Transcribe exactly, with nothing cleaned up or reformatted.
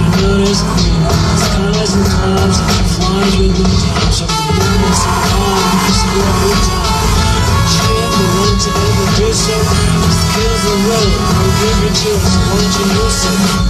good as queen. Skies and clouds, flying with no time. So the moments are gone, just go every time. Chant the run together, do so. Just kills the road, no give it to us, won't you listen?